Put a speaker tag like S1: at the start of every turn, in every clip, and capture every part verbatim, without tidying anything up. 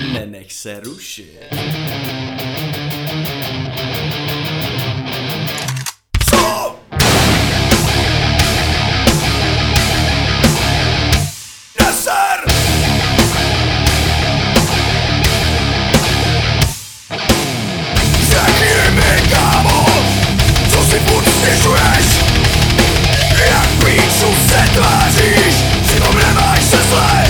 S1: Nenech se rušit. Co? Neser! Řekni mi, kámo, co si furt stěžuješ? Jak píču se tváříš, přitom nemáš se zle.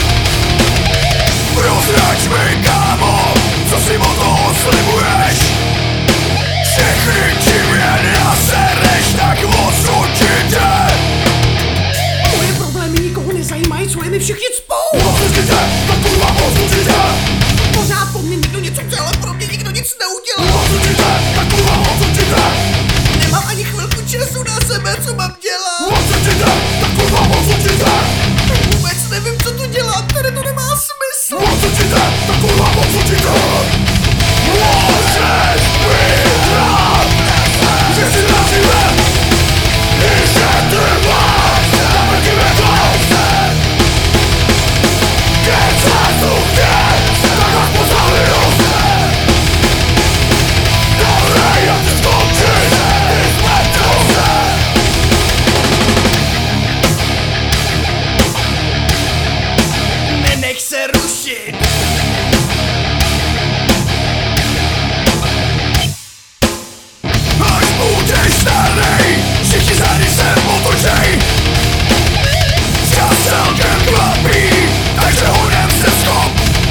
S1: Prozrač mi, kámo, co si o toho slibuješ? Všechny čím jen nasereš, tak odsud ti jde.
S2: Moje problémy nikoho nezajímají, co je mi všichni cpou.
S1: Odsud ti jde, tak kurva odsud ti jde.
S2: Pořád po mně někdo něco chce, ale pro mě nikdo nic neudělal.
S1: Odsud ti jde, tak kurva odsud ti jde.
S2: Nemám ani chvilku času na sebe, co mám dělat.
S1: Odsud ti jde, tak kurva odsud ti jde.
S2: Vůbec nevím, co tu dělat, tady to nemá smysl.
S1: Odsud ti jde, tak kurva odsud ti jde. Můžeš vyhrát, že si nažive, i že trváš, dáme ti vědět. Keď se tu chceš, tak vás pozavěl. Dohrej, jak ty skončíš, ty zmetou se. Nenech se rušit. Až budeš starý, všichni zády se otočej. Čas celkem klapí, takže honem se schop.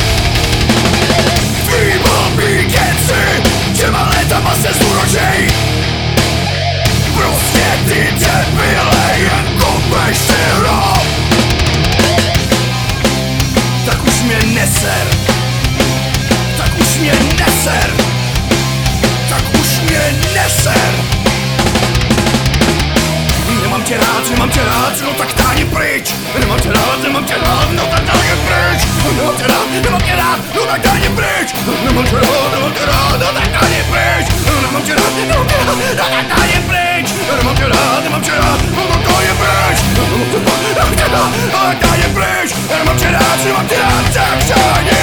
S1: Tvý blbý keci, těma letama se zúročej. Prostě ty debile, jen kopeš si hrob. Tak už mě neser, tak už mě neser, tak už mě neser. Nemám tě rád, nemám tě rád, no tak táhni pryč. Nemám tě rád, nemám tě rád, no tak táhni pryč. Nemám tě rád, nemám tě rád, no tak táhni pryč. Nemám tě rád, nemám tě rád, no tak táhni pryč. Nemám tě rád, nemám tě rád, no tak táhni pryč. Nemám tě rád, nemám tě rád, no tak táhni pryč. Nemám tě rád, nemám tě rád, no tak táhni pryč. Nemám tě rád, nemám tě rád, tak táhni